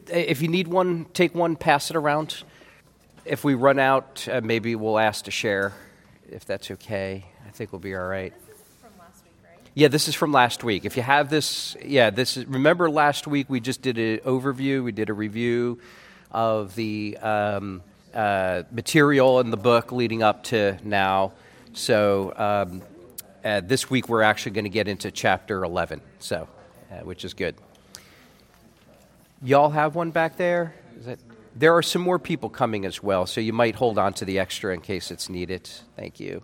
If you need one, take one, pass it around. If we run out, maybe we'll ask to share, if that's okay. I think we'll be all right. This is from last week, right? Yeah, this is from last week. If you have this, remember last week we just did an overview, we did a review of the material in the book leading up to now. So this week we're actually going to get into chapter 11, so which is good. Y'all have one back there? There are some more people coming as well, so you might hold on to the extra in case it's needed. Thank you.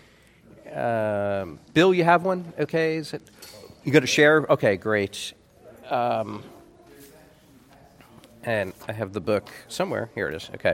Bill, you have one? Okay, you going to share? Okay, great. And I have the book somewhere. Here it is. Okay.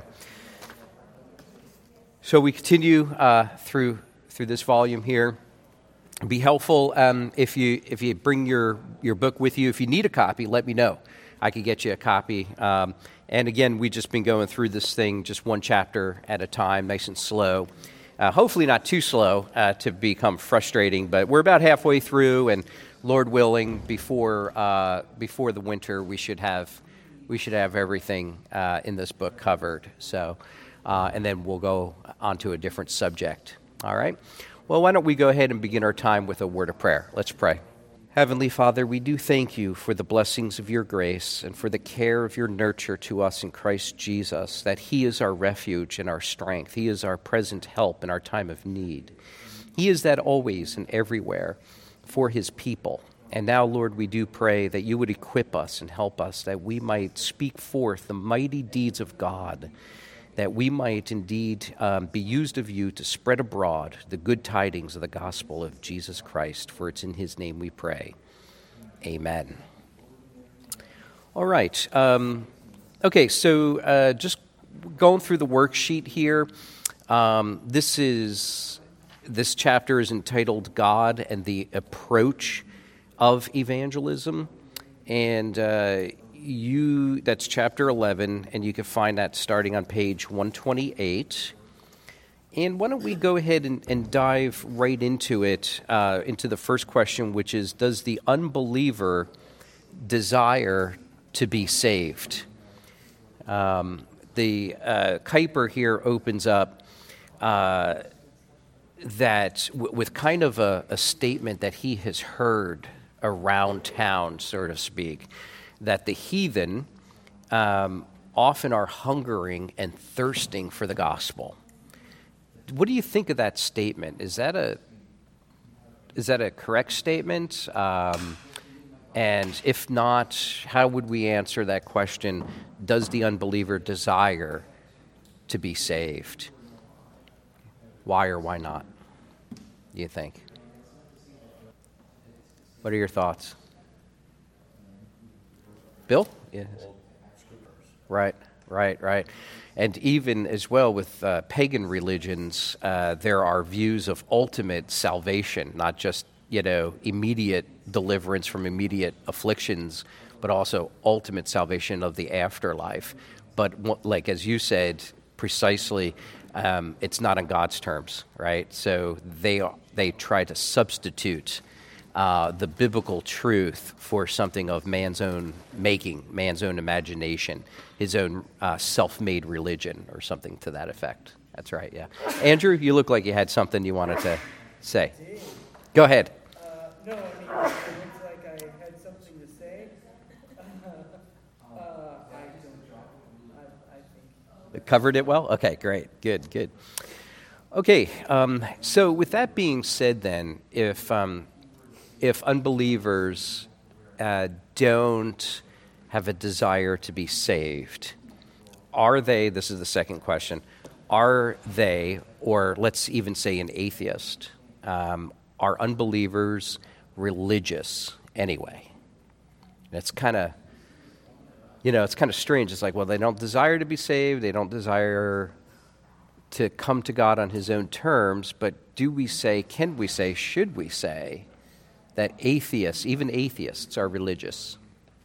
So we continue through this volume here. It'd be helpful if you bring your book with you. If you need a copy, let me know. I could get you a copy. And again, we've just been going through this thing just one chapter at a time, nice and slow. Hopefully not too slow to become frustrating, but we're about halfway through, and Lord willing, before the winter, we should have everything in this book covered. So, and then we'll go on to a different subject. All right? Well, why don't we go ahead and begin our time with a word of prayer. Let's pray. Heavenly Father, we do thank you for the blessings of your grace and for the care of your nurture to us in Christ Jesus, that he is our refuge and our strength. He is our present help in our time of need. He is that always and everywhere for his people. And now, Lord, we do pray that you would equip us and help us, that we might speak forth the mighty deeds of God, that we might indeed be used of you to spread abroad the good tidings of the gospel of Jesus Christ, for it's in his name we pray. Amen. All right. Okay, so just going through the worksheet here, this chapter is entitled God and the Approach of Evangelism, and that's chapter 11, and you can find that starting on page 128. And why don't we go ahead and dive right into it, into the first question, which is, does the unbeliever desire to be saved? The Kuyper here opens up that with kind of a statement that he has heard around town, so to speak, that the heathen often are hungering and thirsting for the gospel. What do you think of that statement? Is that a correct statement? And if not, how would we answer that question? Does the unbeliever desire to be saved? Why or why not, do you think? What are your thoughts? Bill? Yes. Right. And even as well with pagan religions, there are views of ultimate salvation, not just, immediate deliverance from immediate afflictions, but also ultimate salvation of the afterlife. But like as you said, precisely, it's not on God's terms, right? So they try to substitute the biblical truth for something of man's own making, man's own imagination, his own self-made religion or something to that effect. That's right, yeah. Andrew, you look like you had something you wanted to say. Go ahead. No, it looks like I had something to say. I think. Covered it well? Okay, great. Good. Okay, so with that being said then, if unbelievers don't have a desire to be saved, are they, this is the second question, are they, or let's even say an atheist, are unbelievers religious anyway? It's kind of, it's kind of strange. It's like, well, they don't desire to be saved, they don't desire to come to God on his own terms, but can we say, should we say, that atheists, even atheists, are religious?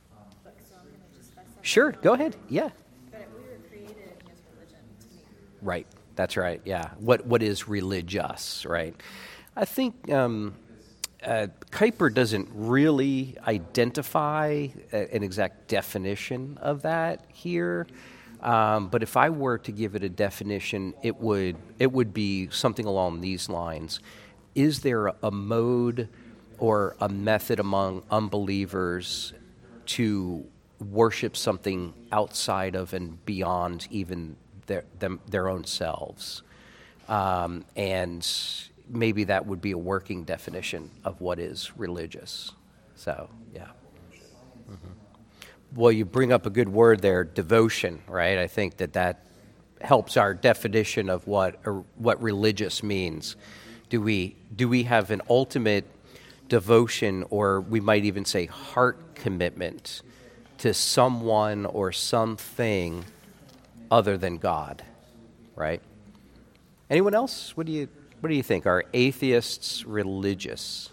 Sure, go ahead, yeah. But we were created as religion to me. Right, that's right, yeah. What is religious, right? I think Kuyper doesn't really identify an exact definition of that here, but if I were to give it a definition, it would be something along these lines. Is there a mode or a method among unbelievers to worship something outside of and beyond even their own selves? And maybe that would be a working definition of what is religious. So, yeah. Well, you bring up a good word there, devotion, right? I think that helps our definition of what religious means. Do we have an ultimate devotion, or we might even say heart commitment to someone or something other than God, right? Anyone else? What do you think? Are atheists religious?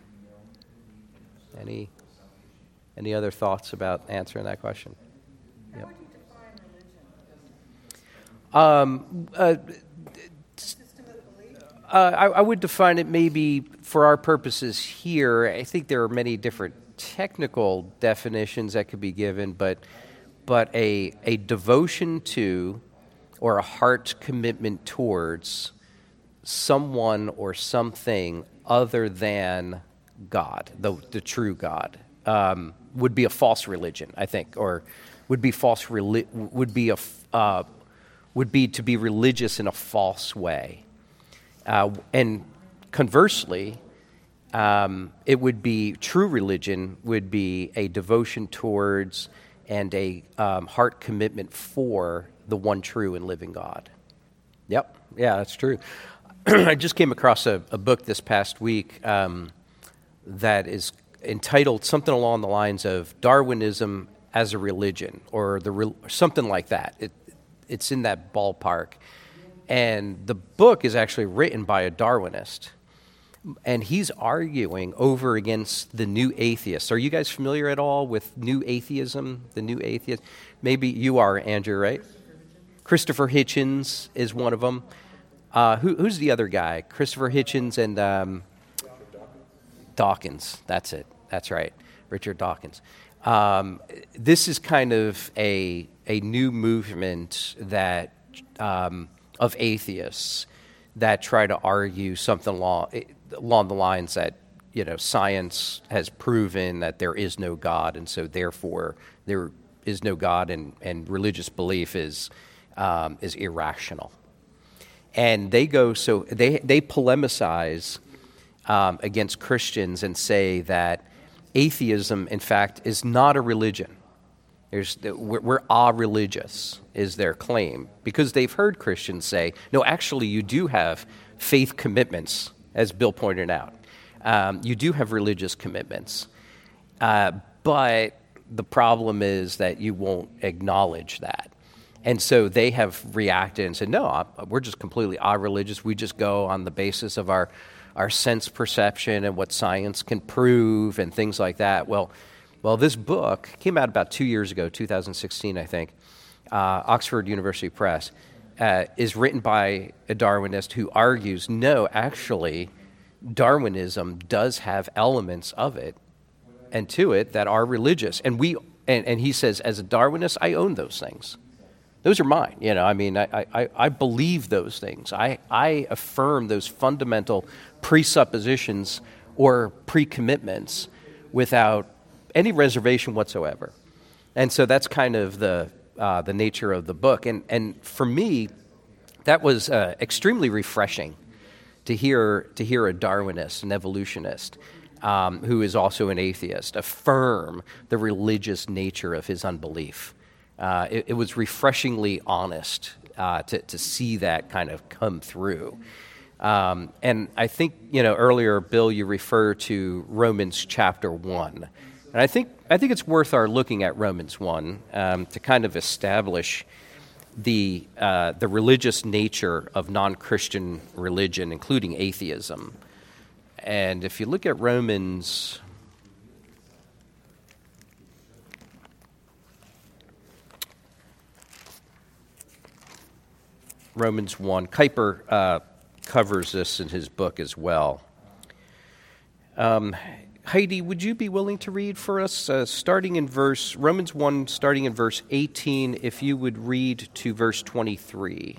Any other thoughts about answering that question? How would you define religion? System of belief? I would define it maybe for our purposes here. I think there are many different technical definitions that could be given, but a devotion to or a heart commitment towards someone or something other than God, the true God, would be a false religion, I think, or would be to be religious in a false way. And conversely, it would be true religion would be a devotion towards and a heart commitment for the one true and living God. Yep, yeah, that's true. I just came across a book this past week that is entitled something along the lines of Darwinism as a Religion, or something like that. It's in that ballpark. And the book is actually written by a Darwinist. And he's arguing over against the new atheists. Are you guys familiar at all with new atheism, the new atheist? Maybe you are, Andrew, right? Christopher Hitchens is one of them. Who's the other guy? Christopher Hitchens and Dawkins. That's it. That's right. Richard Dawkins. This is kind of a new movement that of atheists that try to argue something along the lines that, science has proven that there is no God, and so therefore there is no God, and religious belief is irrational. And they polemicize against Christians and say that atheism, in fact, is not a religion. We're a-religious, is their claim, because they've heard Christians say, no, actually, you do have faith commitments, as Bill pointed out. You do have religious commitments, but the problem is that you won't acknowledge that. And so they have reacted and said, no, we're just completely a-religious. We just go on the basis of our sense perception and what science can prove and things like that. Well, this book came out about 2 years ago, 2016, I think, Oxford University Press, is written by a Darwinist who argues, no, actually, Darwinism does have elements of it and to it that are religious. And he says, as a Darwinist, I own those things. Those are mine. I believe those things. I affirm those fundamental presuppositions or pre-commitments without any reservation whatsoever. And so that's kind of the nature of the book. And for me, that was extremely refreshing to hear a Darwinist, an evolutionist, who is also an atheist, affirm the religious nature of his unbelief. It was refreshingly honest to see that kind of come through. And I think, earlier, Bill, you referred to Romans chapter 1. And I think it's worth our looking at Romans 1 to kind of establish the religious nature of non-Christian religion, including atheism. And if you look at Romans 1, Kuyper covers this in his book as well. Heidi, would you be willing to read for us, starting in Romans 1, starting in verse 18, if you would read to verse 23?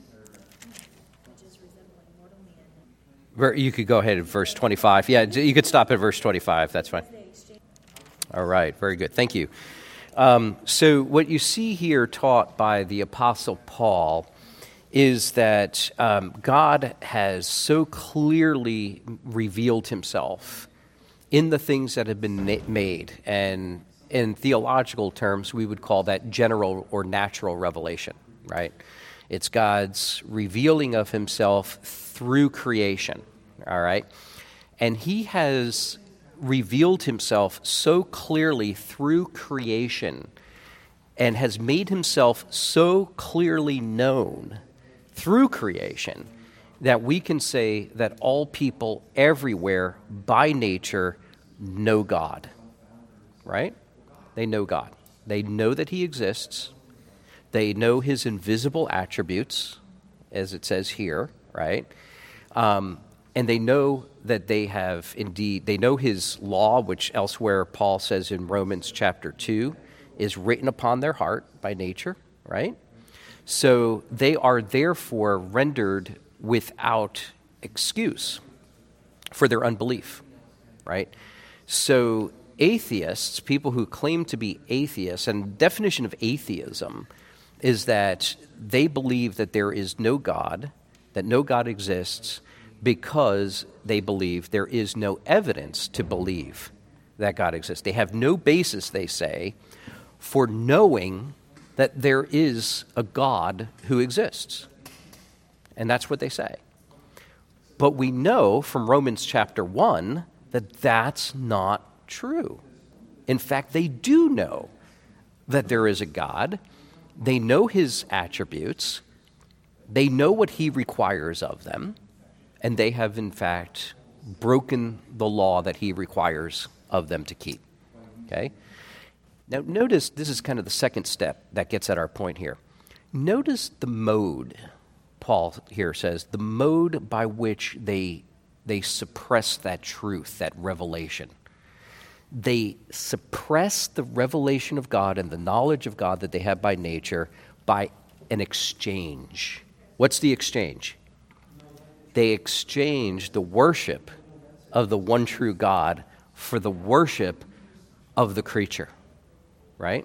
You could go ahead at verse 25. Yeah, you could stop at verse 25. That's fine. All right, very good. Thank you. So what you see here taught by the Apostle Paul is that God has so clearly revealed himself in the things that have been made. And in theological terms, we would call that general or natural revelation, right? It's God's revealing of himself through creation, all right? And he has revealed himself so clearly through creation and has made himself so clearly known through creation that we can say that all people everywhere by nature know God, right? They know God. They know that he exists. They know his invisible attributes, as it says here, right? And they know that they know his law, which elsewhere Paul says in Romans chapter 2 is written upon their heart by nature, right? So they are therefore rendered without excuse for their unbelief, right? So atheists, people who claim to be atheists, and the definition of atheism is that they believe that there is no God, that no God exists, because they believe there is no evidence to believe that God exists. They have no basis, they say, for knowing that there is a God who exists. And that's what they say. But we know from Romans chapter 1 that that's not true. In fact, they do know that there is a God. They know his attributes. They know what he requires of them. And they have, in fact, broken the law that he requires of them to keep. Okay? Now, notice this is kind of the second step that gets at our point here. Notice the mode, Paul here says, the mode by which they suppress that truth, that revelation. They suppress the revelation of God and the knowledge of God that they have by nature by an exchange. What's the exchange? They exchange the worship of the one true God for the worship of the creature, right?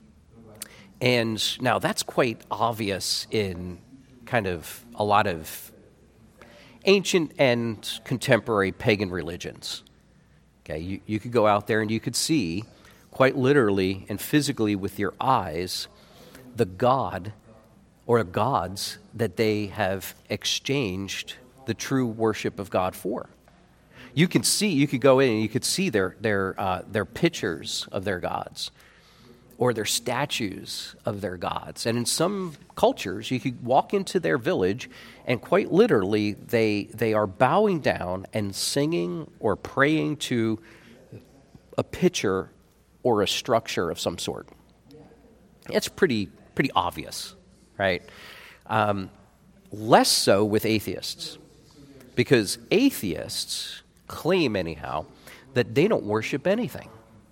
And now that's quite obvious in kind of a lot of ancient and contemporary pagan religions. Okay, you could go out there and you could see quite literally and physically with your eyes the god or gods that they have exchanged the true worship of God for. You could go in and you could see their pictures of their gods or their statues of their gods. And in some cultures, you could walk into their village and quite literally they are bowing down and singing or praying to a picture or a structure of some sort. It's pretty obvious, right? Less so with atheists, because atheists claim anyhow that they don't worship anything,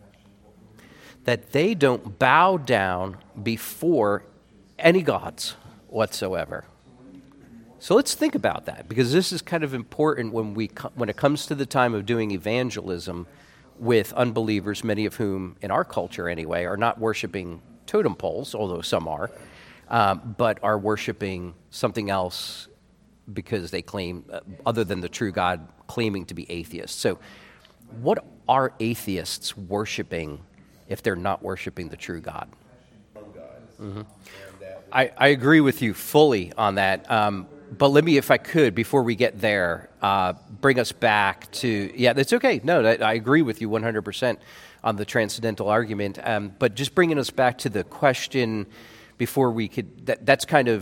that they don't bow down before any gods whatsoever. So let's think about that, because this is kind of important when it comes to the time of doing evangelism with unbelievers, many of whom, in our culture anyway, are not worshiping totem poles, although some are, but are worshiping something else because they claim, other than the true God, claiming to be atheists. So what are atheists worshiping if they're not worshiping the true God? Mm-hmm. I agree with you fully on that. But let me, if I could, before we get there, bring us back to, that's okay. No, I agree with you 100% on the transcendental argument. But just bringing us back to the question before we could, that's kind of,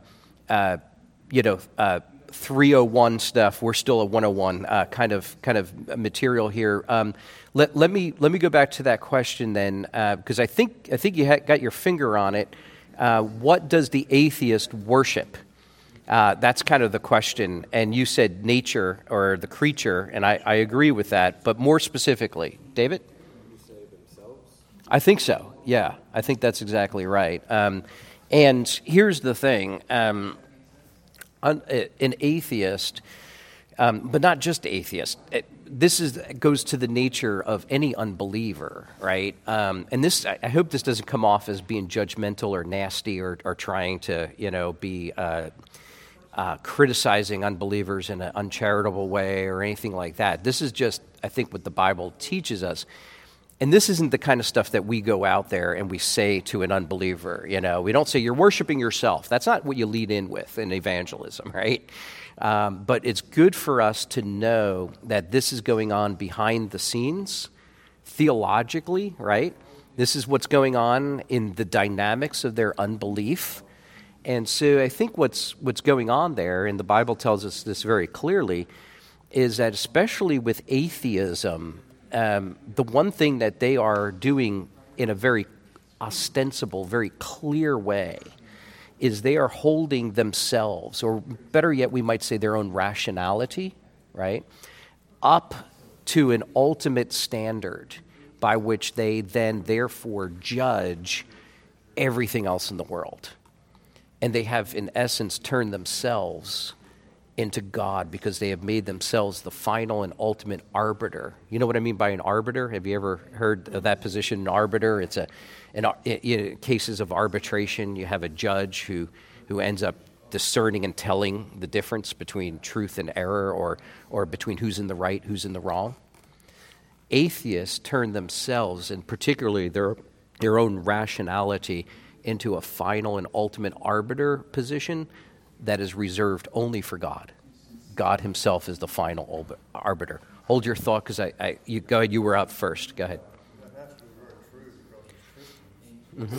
301 stuff. We're still a 101 kind of material here. Let me go back to that question then, because I think you got your finger on it. What does the atheist worship? That's kind of the question. And you said nature or the creature, and I agree with that. But more specifically, David? I think so. Yeah, I think that's exactly right. And here's the thing. An atheist, but not just atheist, goes to the nature of any unbeliever, right? And this, I hope this doesn't come off as being judgmental or nasty or trying to, be criticizing unbelievers in an uncharitable way or anything like that. This is just, I think, what the Bible teaches us. And this isn't the kind of stuff that we go out there and we say to an unbeliever. We don't say, you're worshiping yourself. That's not what you lead in with in evangelism, right? But it's good for us to know that this is going on behind the scenes, theologically, right? This is what's going on in the dynamics of their unbelief. And so I think what's going on there, and the Bible tells us this very clearly, is that especially with atheism, the one thing that they are doing in a very ostensible, very clear way is they are holding themselves, or better yet, we might say their own rationality, right, up to an ultimate standard by which they then therefore judge everything else in the world. And they have, in essence, turned themselves into God because they have made themselves the final and ultimate arbiter. You know what I mean by an arbiter? Have you ever heard of that position, an arbiter? It's in cases of arbitration, you have a judge who ends up discerning and telling the difference between truth and error, or between who's in the right, who's in the wrong. Atheists turn themselves, and particularly their own rationality, into a final and ultimate arbiter position that is reserved only for God. God himself is the final arbiter. Hold your thought, because you go ahead. You were up first. Go ahead. Mm-hmm.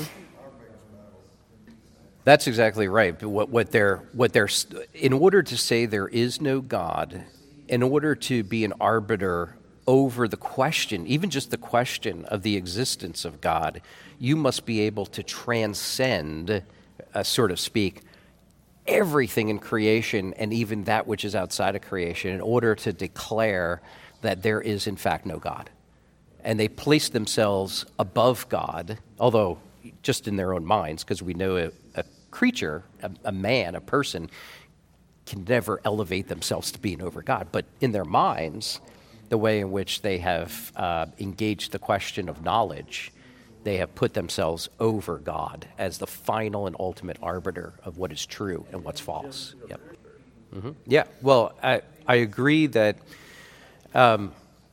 That's exactly right. What they're in order to say there is no God, in order to be an arbiter over the question, even just the question of the existence of God, you must be able to transcend, so to speak, everything in creation and even that which is outside of creation in order to declare that there is in fact no God. And they place themselves above God, although just in their own minds, because we know a creature, a man, a person, can never elevate themselves to being over God. But in their minds, the way in which they have engaged the question of knowledge, they have put themselves over God as the final and ultimate arbiter of what is true and what's false. Yep. Mm-hmm. Yeah. Well, I agree that I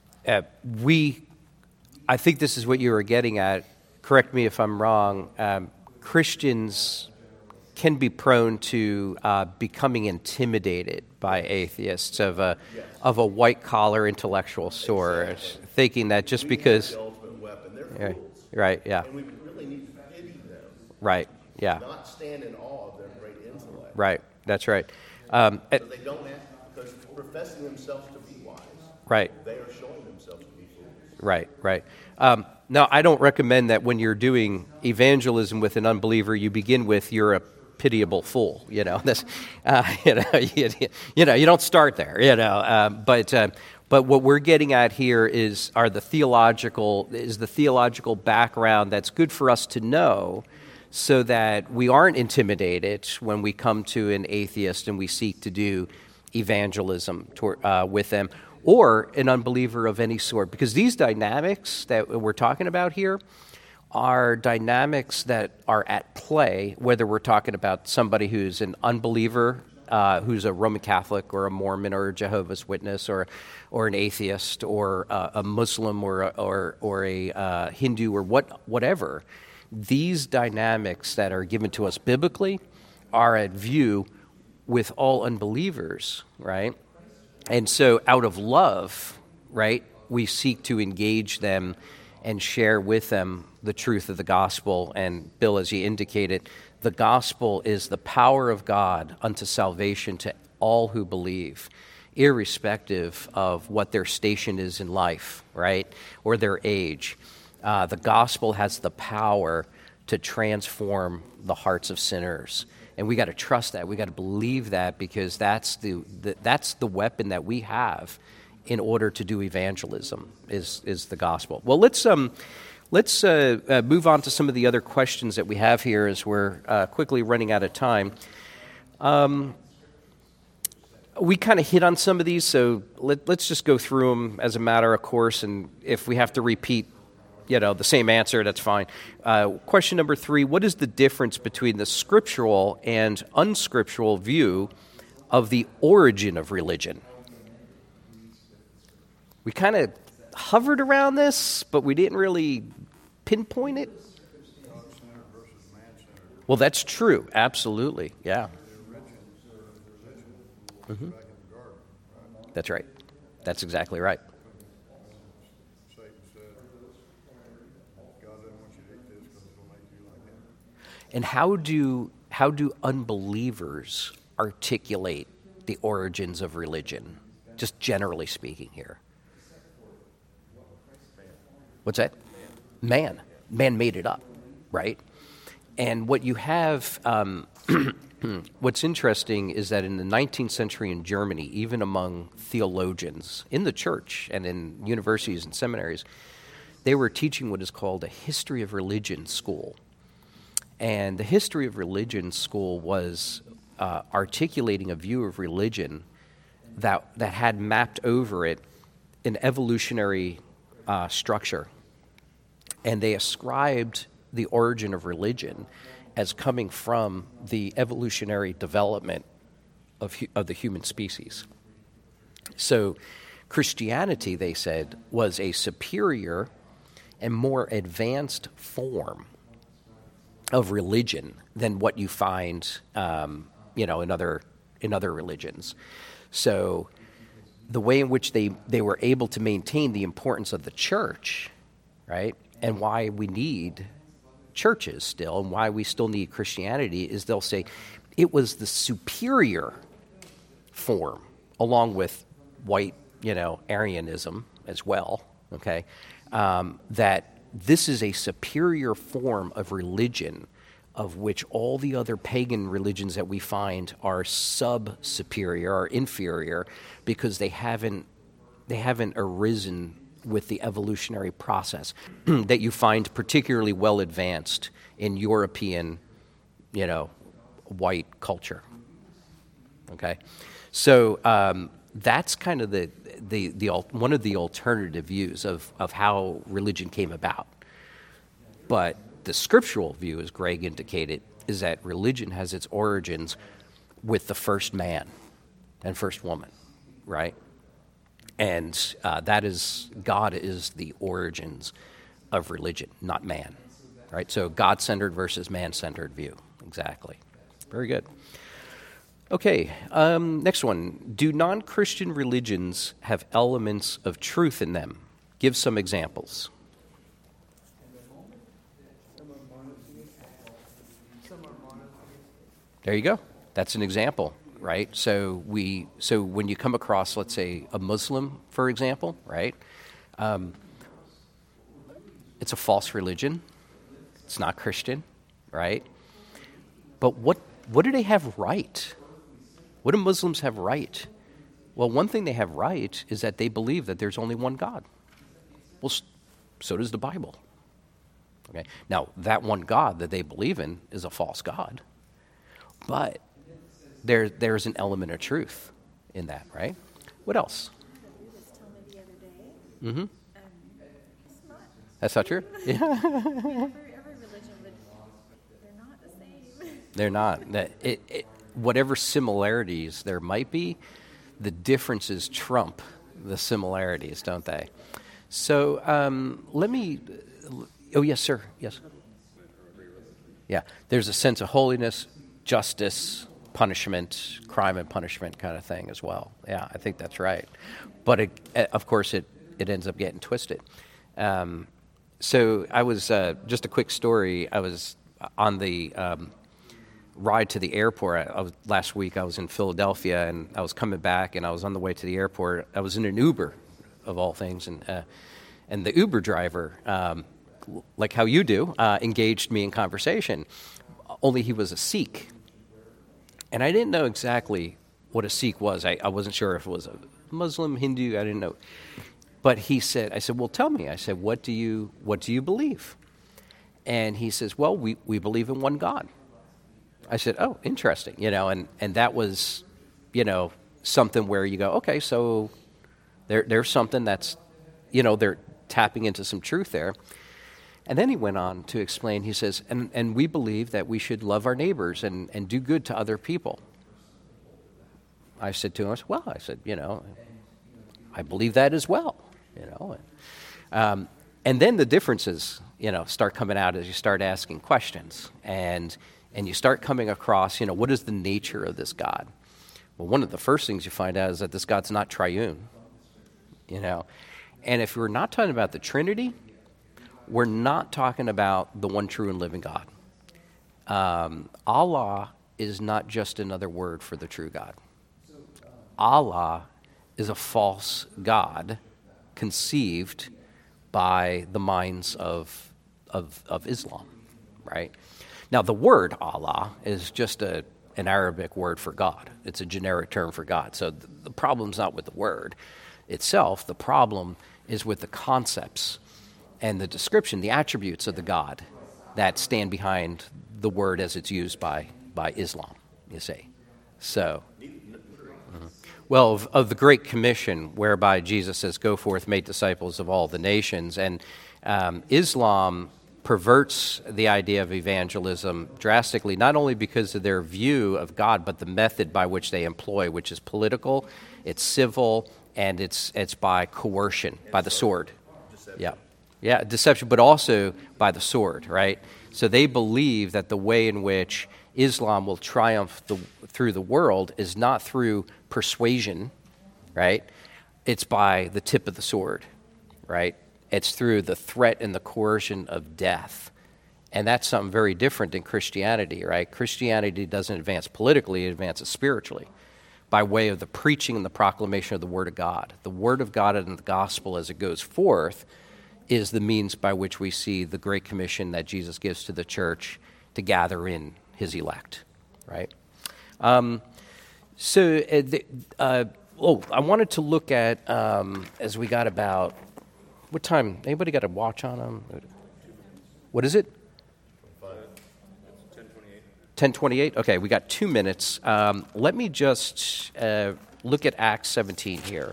think this is what you were getting at. Correct me if I'm wrong. Christians can be prone to becoming intimidated by atheists of a white collar intellectual sort, thinking that just because. Right, yeah. And we really need to pity them. Right, yeah. Not stand in awe of their great intellect. Right, that's right. So they don't have, because professing themselves to be wise, right. They are showing themselves to be fools. Right. Now, I don't recommend that when you're doing evangelism with an unbeliever, you begin with, you're a pitiable fool. That's, you don't start there, But what we're getting at here is the theological background that's good for us to know, so that we aren't intimidated when we come to an atheist and we seek to do evangelism with them, or an unbeliever of any sort. Because these dynamics that we're talking about here are dynamics that are at play, whether we're talking about somebody who's an unbeliever, who's a Roman Catholic or a Mormon or a Jehovah's Witness or an atheist or a Muslim or a Hindu or whatever. These dynamics that are given to us biblically are at view with all unbelievers, right? And so out of love, right, we seek to engage them and share with them the truth of the gospel. And Bill, as you indicated, the gospel is the power of God unto salvation to all who believe, irrespective of what their station is in life, right, or their age. The gospel has the power to transform the hearts of sinners. And we got to trust that. We got to believe that, because that's the weapon that we have in order to do evangelism is the gospel. Well, let's move on to some of the other questions that we have here as we're quickly running out of time. We kind of hit on some of these, so let's just go through them as a matter of course, and if we have to repeat the same answer, that's fine. Question number 3, what is the difference between the scriptural and unscriptural view of the origin of religion? We kind of hovered around this, but we didn't really pinpoint it. Well, that's true. Absolutely. Yeah. Mm-hmm. That's right. That's exactly right. And how do unbelievers articulate the origins of religion, just generally speaking here? What's that? Man. Man made it up, right? And what you have, what's interesting is that in the 19th century in Germany, even among theologians in the church and in universities and seminaries, they were teaching what is called a history of religion school. And the history of religion school was articulating a view of religion that had mapped over it an evolutionary structure. And they ascribed the origin of religion as coming from the evolutionary development of the human species. So Christianity, they said, was a superior and more advanced form of religion than what you find, in other religions. So the way in which they were able to maintain the importance of the church, right, and why we need churches still and why we still need Christianity is they'll say it was the superior form, along with white, Arianism as well, okay, that this is a superior form of religion of which all the other pagan religions that we find are sub-superior or inferior because they haven't arisen with the evolutionary process that you find particularly well advanced in European, white culture. Okay, so that's kind of the one of the alternative views of how religion came about. But the scriptural view, as Greg indicated, is that religion has its origins with the first man and first woman, right? And that is, God is the origins of religion, not man, right? So God-centered versus man-centered view, exactly. Very good. Okay, next one. Do non-Christian religions have elements of truth in them? Give some examples. There you go. That's an example, right? So when you come across, let's say, a Muslim, for example, right? It's a false religion. It's not Christian, right? But what do they have right? What do Muslims have right? Well, one thing they have right is that they believe that there's only one God. Well, so does the Bible. Okay. Now, that one God that they believe in is a false God, but there's an element of truth in that, right? What else? You was telling me the other day. Mm-hmm. It's not. That's not true? Yeah. Every religion would. They're not the same. They're not. Whatever similarities there might be, the differences trump the similarities, don't they? So let me. Oh, yes, sir. Yes. Yeah. There's a sense of holiness, justice, punishment, crime and punishment kind of thing as well. Yeah, I think that's right. But of course, it ends up getting twisted. So I was, just a quick story, I was on the ride to the airport. Last week I was in Philadelphia, and I was coming back, and I was on the way to the airport. I was in an Uber, of all things, and the Uber driver, like how you do, engaged me in conversation, only he was a Sikh. And I didn't know exactly what a Sikh was. I wasn't sure if it was a Muslim, Hindu, I didn't know. But I said, well, tell me. I said, what do you believe? And he says, well, we believe in one God. I said, oh, interesting, and that was, something where you go, okay, so there's something that's, they're tapping into some truth there. And then he went on to explain, he says, and we believe that we should love our neighbors and do good to other people. I said to him, I believe that as well, and then the differences, start coming out as you start asking questions and you start coming across, what is the nature of this God? Well, one of the first things you find out is that this God's not triune, and if we're not talking about the Trinity, we're not talking about the one true and living God. Allah is not just another word for the true God. Allah is a false God conceived by the minds of Islam, right? Now, the word Allah is just an Arabic word for God. It's a generic term for God. So the problem's not with the word itself. The problem is with the concepts and the description, the attributes of the God that stand behind the word as it's used by Islam, you see. So, well, of the Great Commission, whereby Jesus says, go forth, make disciples of all the nations. And Islam perverts the idea of evangelism drastically, not only because of their view of God, but the method by which they employ, which is political, it's civil, and it's by coercion, by the sword. Deception. Yeah, deception, but also by the sword, right? So they believe that the way in which Islam will triumph through the world is not through persuasion, right? It's by the tip of the sword, right? It's through the threat and the coercion of death. And that's something very different than Christianity, right? Christianity doesn't advance politically, it advances spiritually by way of the preaching and the proclamation of the Word of God. The Word of God and the gospel as it goes forth is the means by which we see the Great Commission that Jesus gives to the church to gather in his elect, right? I wanted to look at, as we got about, what time? Anybody got a watch on them? What is it? 10:28. Okay, we got 2 minutes. Let me just look at Acts 17 here.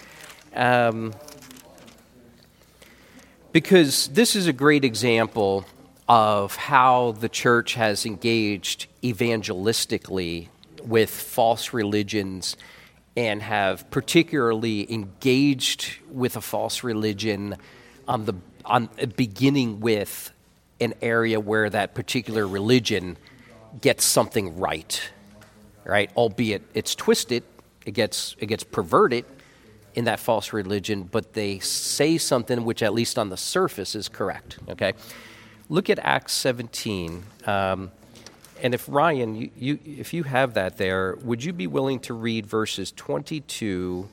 Because this is a great example of how the church has engaged evangelistically with false religions and have particularly engaged with a false religion on beginning with an area where that particular religion gets something right? Albeit it's twisted, it gets perverted in that false religion, but they say something which, at least on the surface, is correct. Okay, look at Acts 17, and if Ryan, if you have that there, would you be willing to read verses 22,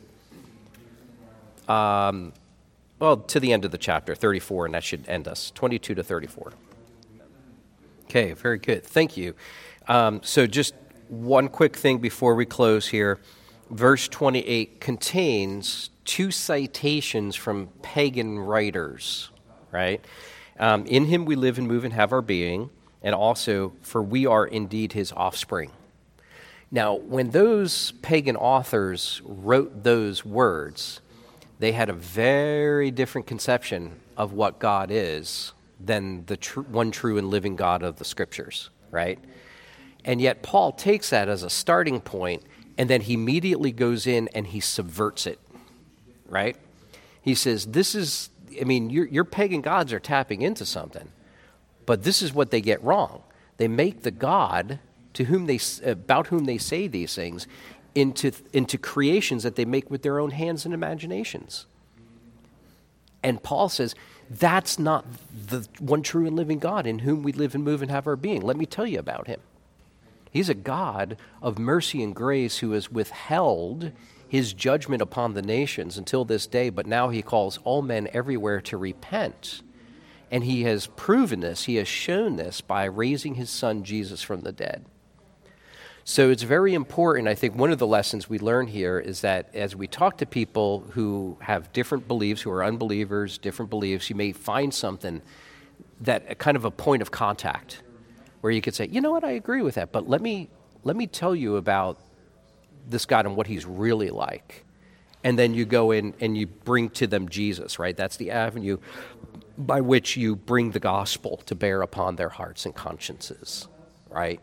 to the end of the chapter, 34, and that should end us, 22 to 34. Okay, very good. Thank you. So just one quick thing before we close here. Verse 28 contains two citations from pagan writers, right? In him we live and move and have our being, and also, for we are indeed his offspring. Now, when those pagan authors wrote those words, they had a very different conception of what God is than the one true and living God of the Scriptures, right? And yet Paul takes that as a starting point, and then he immediately goes in and he subverts it, right? He says, your pagan gods are tapping into something, but this is what they get wrong. They make the God about whom they say these things into creations that they make with their own hands and imaginations. And Paul says, that's not the one true and living God in whom we live and move and have our being. Let me tell you about him. He's a God of mercy and grace who has withheld his judgment upon the nations until this day, but now he calls all men everywhere to repent And he has proven this, he has shown this by raising his son Jesus from the dead. So it's very important. I think one of the lessons we learn here is that as we talk to people who have different beliefs, who are unbelievers, different beliefs, you may find something that kind of a point of contact where you could say, you know what, I agree with that, but let me tell you about this God and what he's really like. And then you go in and you bring to them Jesus, right? That's the avenue by which you bring the gospel to bear upon their hearts and consciences, right?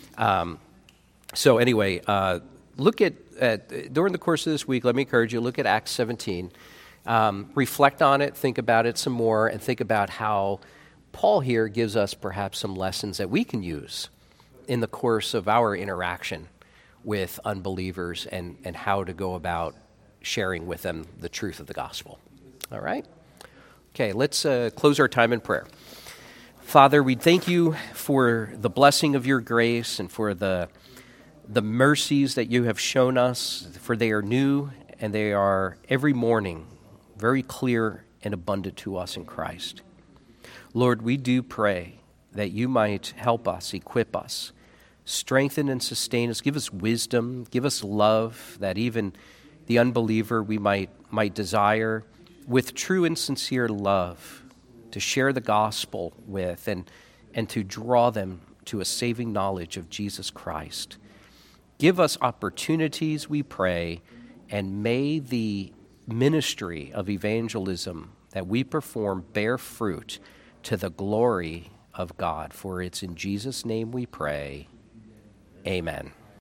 So anyway, look at during the course of this week, let me encourage you, look at Acts 17. Reflect on it, think about it some more, and think about how Paul here gives us perhaps some lessons that we can use in the course of our interaction with unbelievers and how to go about sharing with them the truth of the gospel. All right? Okay, let's close our time in prayer. Father, we thank you for the blessing of your grace and for the mercies that you have shown us, for they are new and they are every morning very clear and abundant to us in Christ. Lord, we do pray that you might help us, equip us, strengthen and sustain us, give us wisdom, give us love, that even the unbeliever we might desire with true and sincere love to share the gospel with and to draw them to a saving knowledge of Jesus Christ. Give us opportunities, we pray, and may the ministry of evangelism that we perform bear fruit to the glory of God. For it's in Jesus' name we pray. Amen.